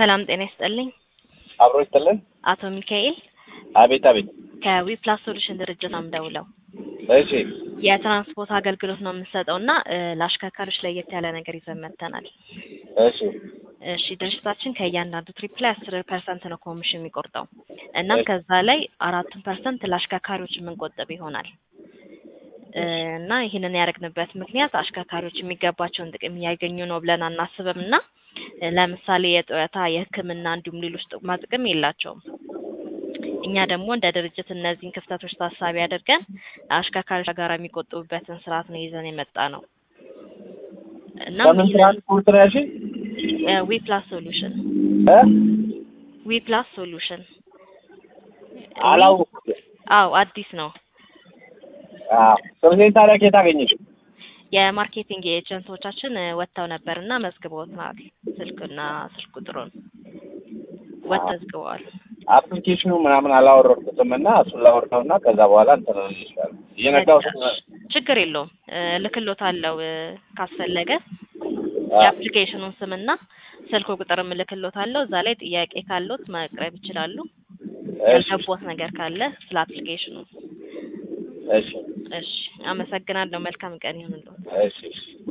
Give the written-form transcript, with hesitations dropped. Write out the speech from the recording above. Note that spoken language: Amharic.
ሰላም ጤና ይስጥልኝ። አብሮ ይስጥልን። አቶ ሚካኤል አቤት አቤት። ከዊፕላስ ሶሉሽን ድርጅት አምደውለው እሺ የትራንስፖርት አገልግሎት ነው የምንሰጠውና ለአሽከርካሪዎች ለየት ያለ ነገር ይዘን መጥተናል። እሺ ድርጅታችን ከእያንዳንዱ ትሪፕ ላይ 10% ነው ኮሚሽን የሚቆርጠው እና ከዛ ላይ 4% ለአሽከርካሪዎች የምንቆጥብ ይሆናል። እና ይሄንን ያደረግንበት ምክንያት አሽከርካሪዎች የሚገባቸውን ጥቅም እያገኙ ነው ብለን አናስብምና ለምሳሌ የጦያታ የሕክምና እንዲሁም ሌሎች ጥቅም የላቸውም። እኛ ደግሞ እንደ ድርጅት እነዚህን ክፍተቶች ታሳቢ አድርገን አሽከርካሪዎች ጋር የሚቆጥቡበትን ስርዓት ነው ይዘን የመጣ ነው። እና ለምን ትራንስፖርት ነው ያልሽኝ? ዊፕላስ ሶሉሽን ዊፕላስ ሶሉሽን አላውቅም። አዎ አዲስ ነው። ስልኬን ታዲያ ከየት አገኘሽው? የማርኬቲንግ ኤጀንቶቻችን ወጥተው ነበርና መዝግበውታል። ስልክ ቁጥሩን ወጥተዝግበዋል። አፕሊኬሽኑ ምናምን አላወረድኩትምና እሱን ላወርደውና ከዛ በኋላ እንትን ይችላል። እየነዳሁ ችግር የለውም። ልክሎታለሁ ካስፈለገ የአፕሊኬሽኑን ስምና ስልክ ቁጥርም ልክሎታለሁ። እዛ ላይ ጥያቄ ካለዎት ማቅረብ ይችላሉ። ያልገባዎት ነገር ካለ ስለ አፕሊኬሽኑ። እሺ አመሰግናለሁ። መልካም ቀን ይሁንልዎት። እሺ